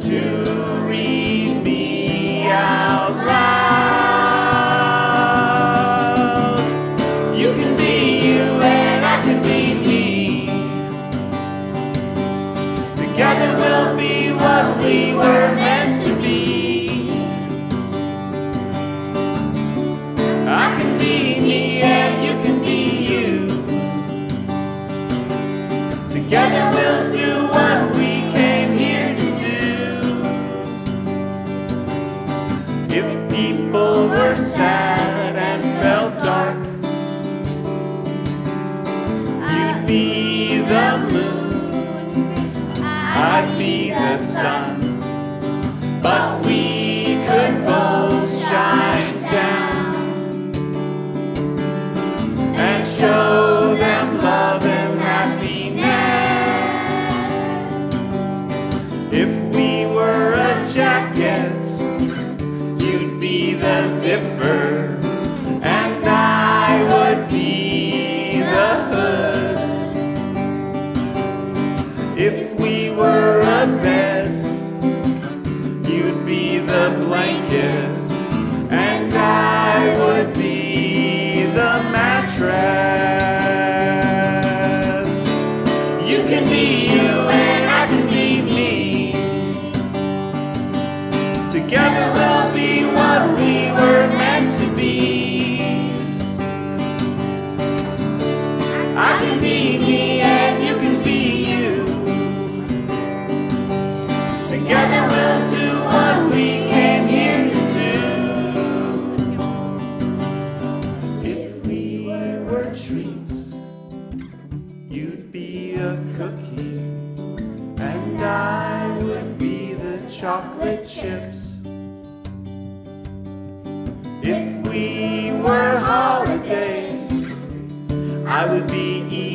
to read me out loud. You can be you and I can be me. Together we'll be what we were meant to be. I can be me and you can be you. Together we'll do what we came here to do. If people were sad and felt dark, you'd be the moon, I'd be the sun, but we could both shine down and show them love and happiness. If we were a jacket, you'd be the zipper and I would be the hood. If we were a bed, you'd be the blanket and I would be the mattress. You can be you and I can be me. Together we'll be what we were meant to be. I can be me and you can be you. Together we'll do what we came here to do. If we were treats, you'd be a cookie and I would be the chocolate chips. If we were holidays, I would be